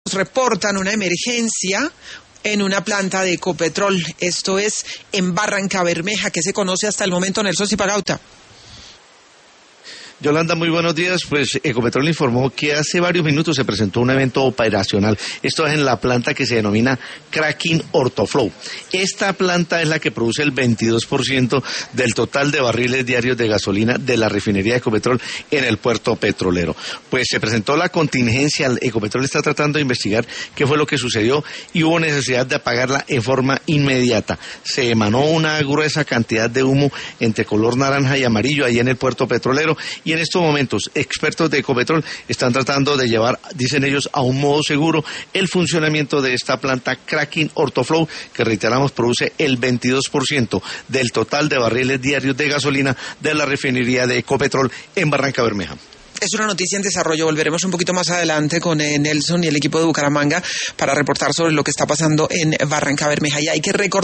reportan una emergencia en una planta de Ecopetrol. Esto es en Barrancabermeja. ¿Qué se conoce hasta el momento, Nelson Zipagauta? Yolanda, muy buenos días. Pues Ecopetrol informó que hace varios minutos se presentó un evento operacional. Esto es en la planta que se denomina Cracking Ortoflow. Esta planta es la que produce el 22% del total de barriles diarios de gasolina de la refinería de Ecopetrol en el puerto petrolero. Pues se presentó la contingencia. Ecopetrol está tratando de investigar qué fue lo que sucedió y hubo necesidad de apagarla en forma inmediata. Se emanó una gruesa cantidad de humo entre color naranja y amarillo ahí en el puerto petrolero. Y en estos momentos, expertos de Ecopetrol están tratando de llevar, dicen ellos, a un modo seguro el funcionamiento de esta planta Cracking Ortoflow, que reiteramos produce el 22% del total de barriles diarios de gasolina de la refinería de Ecopetrol en Barrancabermeja. Es una noticia en desarrollo. Volveremos un poquito más adelante con Nelson y el equipo de Bucaramanga para reportar sobre lo que está pasando en Barrancabermeja. Y hay que recordar